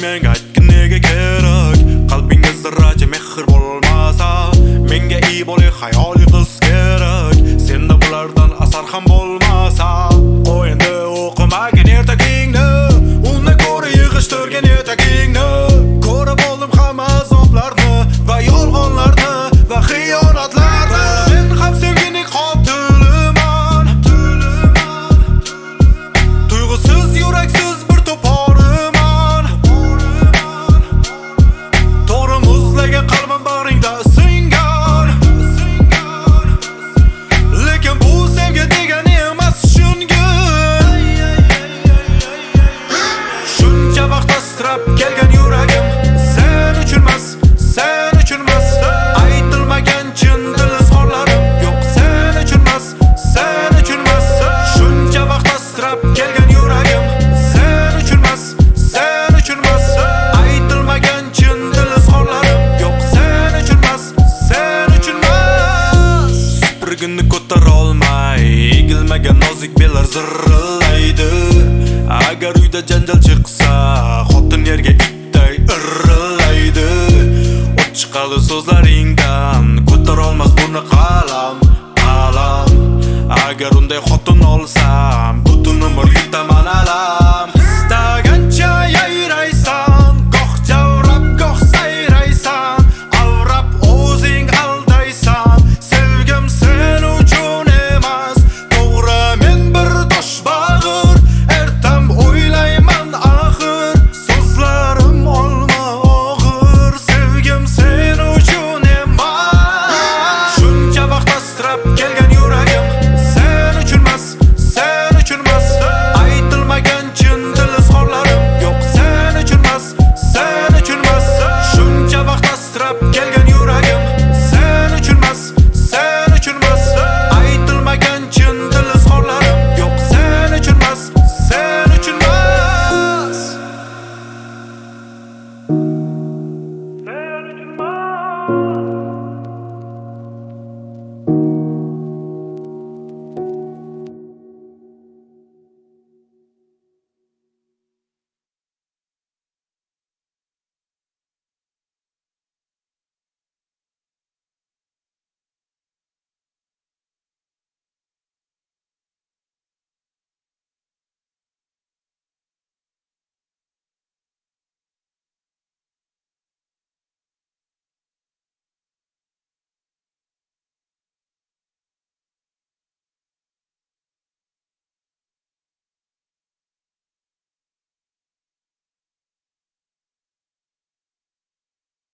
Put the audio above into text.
menga aytgin nega kerak? Qalbingizda raja mehr bo'lmasa, menga iyi bo'li xayoli qiz kerak. Senda bulardan asar ham bo'lmasa, qo'yinda o'qimagin ertagingni, undan ko'ra yig'ishtirgan etagingni. Ko'rib oldim hamma azoblarni va yolg'onlarni va xiyonatlarni. Men ham sevgining qotiliman, tuyg'usiz yuraksiz bir to'poriman. To'g'ri muzlagan qalbim bag'ringda singan, lekin bu sevgi degani emas shunga. Shuncha vaqt asrab kelgan